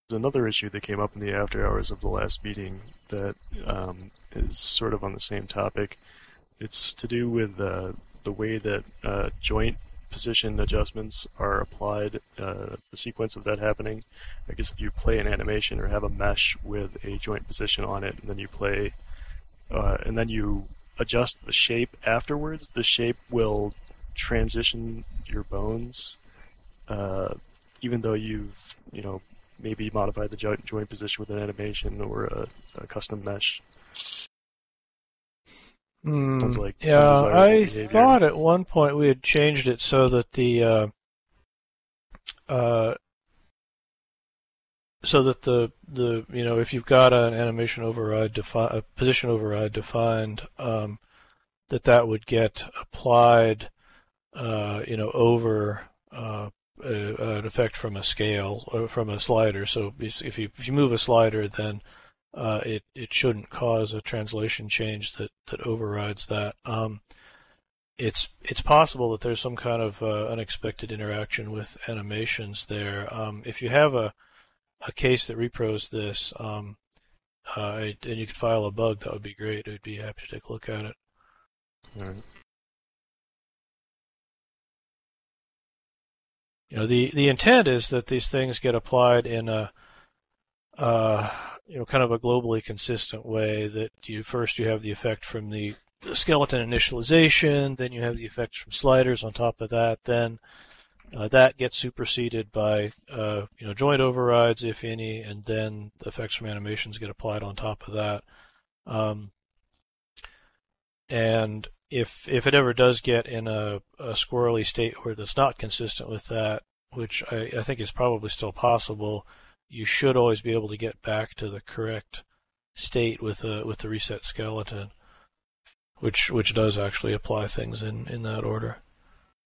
another issue that came up in the after hours of the last meeting that is sort of on the same topic. It's to do with the way that joint position adjustments are applied, the sequence of that happening. I guess if you play an animation or have a mesh with a joint position on it, and then you play, and then you adjust the shape afterwards, the shape will transition your bones, even though you've, maybe modified the joint position with an animation or a custom mesh. Sounds like Yeah, undesirable I behavior. thought at one point we had changed it so that the if you've got an animation override a position override defined, that would get applied, over an effect from a scale or from a slider. So if you move a slider, then it shouldn't cause a translation change that overrides that. It's possible that there's some kind of unexpected interaction with animations there. If you have a case that repros this, and you could file a bug, that would be great. I'd be happy to take a look at it. All right. The intent is that these things get applied in a kind of a globally consistent way. That you have the effect from the skeleton initialization, then you have the effects from sliders on top of that, then that gets superseded by joint overrides, if any, and then the effects from animations get applied on top of that. And if it ever does get in a squirrely state where that's not consistent with that, which I think is probably still possible, you should always be able to get back to the correct state with the reset skeleton, which does actually apply things in that order.